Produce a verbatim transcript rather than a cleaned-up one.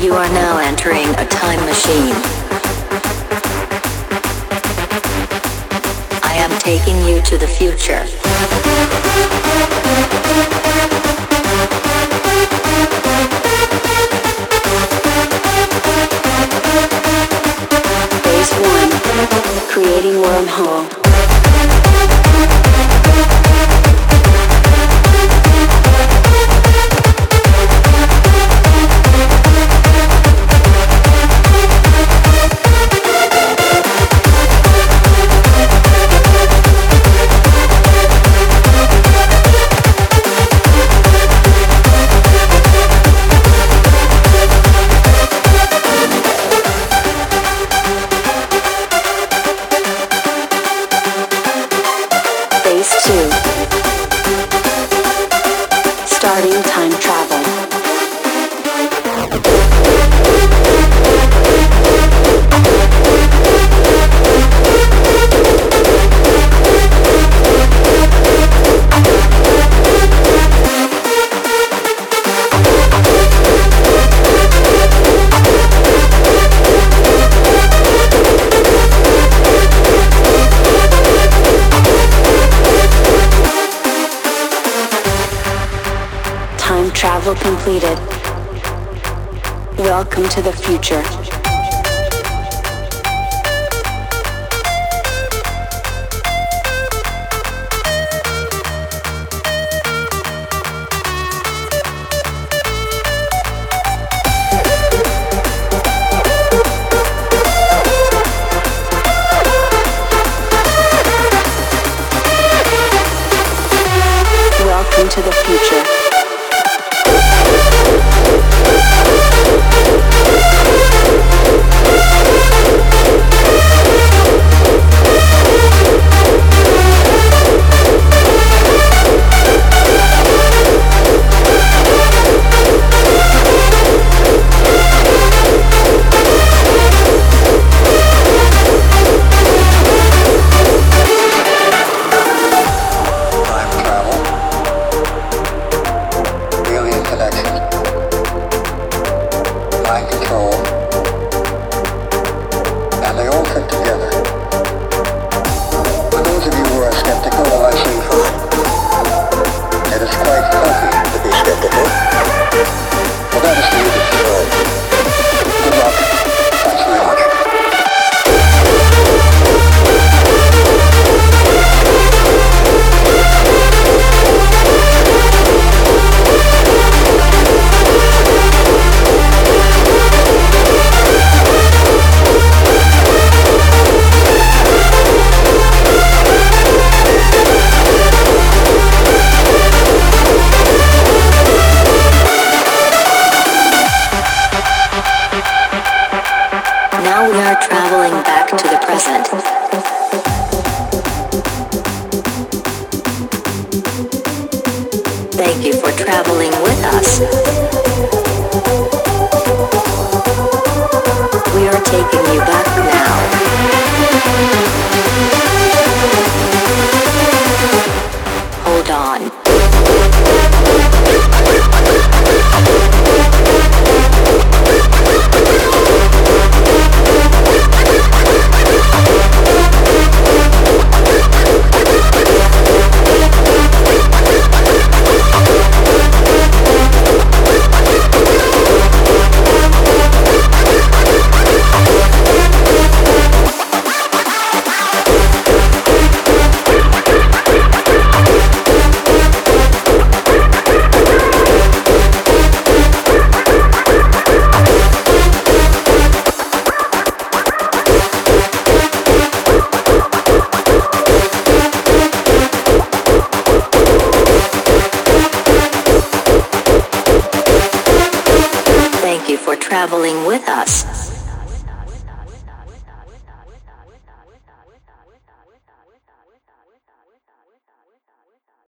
You are now entering a time machine. I am taking you to the future. Phase one. Creating wormhole. Two. Starting time travel. Time travel completed. Welcome to the future. Welcome to the future. Now we are traveling back to the present. Thank you for traveling with us. We are taking you back now. Hold on. Thank you for traveling with us.